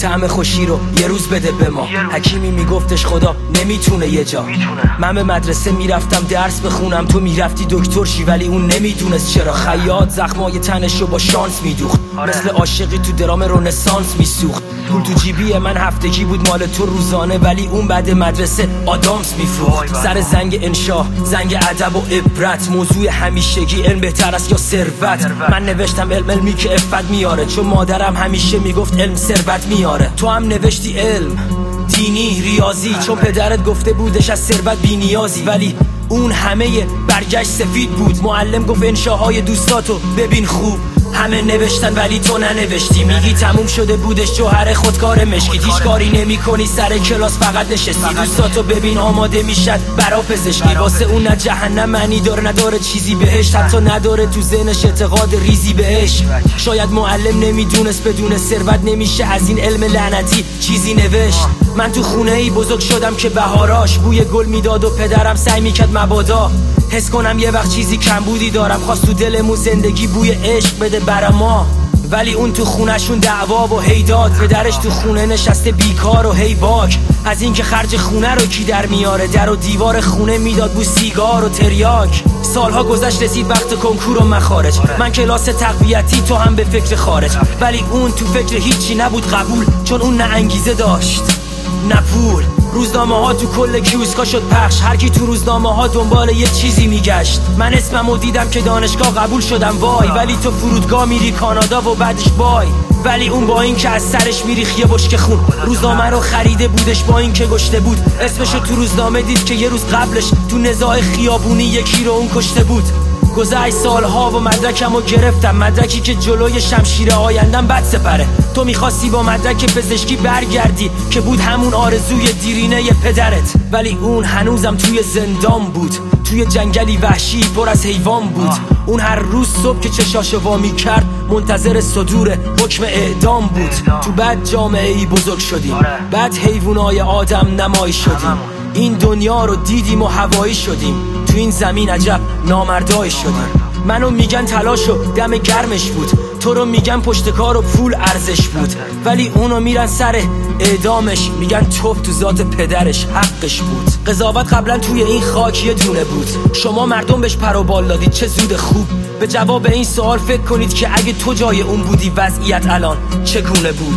طعم خوشی رو یه روز بده به ما. حکیمی میگفتش خدا نمیتونه یه جا. من به مدرسه میرفتم درس بخونم، تو میرفتی دکتر شی، ولی اون نمیدونست چرا. خیاط زخمای تنش رو با شانس میدوخت، مثل عاشقی تو درام رنسانس میسوخت. پول تو جیبی من هفتگی بود، مال تو روزانه، ولی اون بعد مدرسه آدامس میفروخت. سر زنگ انشا، زنگ ادب و عبرت، موضوع همیشگی علم بهتر است یا ثروت. من نوشتم علمی که عفت میاره، چون مادرم همیشه میگفت علم ثروت میاره. تو هم نوشتی علم، دینی، ریاضی، چون پدرت گفته بودش از ثروت بی نیازی، ولی اون همه برگشت سفید بود. معلم گفت انشاهای دوستاتو ببین خوب، همه نوشتن ولی تو ننوشتی. میگی تموم شده بودش جوهر خودکار مشکی، هیچ کاری نمی کنی سر کلاس فقط نشستی. دوستاتو ببین آماده میشد برا پزشکی، واسه اون نه جهنم معنی داره نداره چیزی بهش، حتی نداره تو ذهنش اعتقاد ریزی بهش. شاید معلم نمیدونست بدون ثروت نمیشه از این علم لعنتی چیزی نوشت. من تو خونه ای بزرگ شدم که بهاراش بوی گل میداد و پدرم سعی میکرد مبادا حس کنم یه وقت چیزی کمبودی دارم. خواست تو دلمون زندگی بوی عشق بده برا ما، ولی اون تو خونهشون دعوا و هیداد. پدرش تو خونه نشسته بیکار و هی باک، از اینکه خرج خونه رو کی در میاره. در و دیوار خونه میداد بو سیگار و تریاک. سالها گذشت رسید وقت کنکور و مخارج، من کلاس تقویتی تو هم به فکر خارج، ولی اون تو فکر هیچی نبود قبول، چون اون نه انگیزه داشت نه پول. روزنامه ها تو کل کیوسکا شد پخش، هر کی تو روزنامه ها دنبال یه چیزی میگشت. من اسممو دیدم که دانشگاه قبول شدم وای، ولی تو فرودگاه میری کانادا و بعدش بای. ولی اون با این که از سرش میریخ یه بشکه خون، روزنامه رو خریده بودش با این که گشته بود. اسمشو تو روزنامه دید که یه روز قبلش تو نزاع خیابونی یکی رو اون کشته بود. گذشت سالها و مدرکمو گرفتم، مدرکی که جلوی شمشیر آیندم بد سپره. تو میخواستی با مدرک پزشکی برگردی که بود همون آرزوی دیرینه پدرت، ولی اون هنوزم توی زندان بود، توی جنگلی وحشی پر از حیوان بود. اون هر روز صبح که چشاشو وا میکرد منتظر صدور حکم اعدام بود. تو بد جامعه ای بزرگ شدیم، بعد حیوانای آدم نمایی شدیم. این دنیا رو دیدیم و هوایی شدیم، تو این زمین عجب نامردای شدیم. منو میگن تلاش و دم گرمش بود، تو رو میگن پشت کار و پول ارزش بود، ولی اونو میرن سر اعدامش میگن توپ تو ذات پدرش حقش بود. قضاوت قبلا توی این خاک یه دونه بود، شما مردم بهش پر و بال دادید، چه زود خوب. به جواب این سوال فکر کنید که اگه تو جای اون بودی وضعیت الان چگونه بود.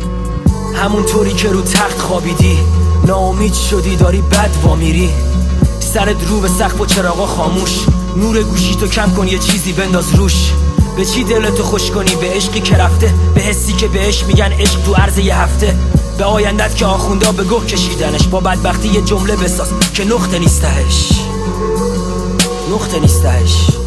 همونطوری که رو تخت خوابیدی، ناامید شدی داری بد وامیری، سرت رو به سقف و چراغا خاموش، نور گوشی تو کم کن یه چیزی بنداز روش. به چی دلتو خوش کنی؟ به عشقی که رفته، به حسی که بهش میگن عشق تو عرض یه هفته، به آیندت که آخوندا به گوه کشیدنش. با بدبختی یه جمله بساز که نقطه نیستهش، نقطه نیستهش.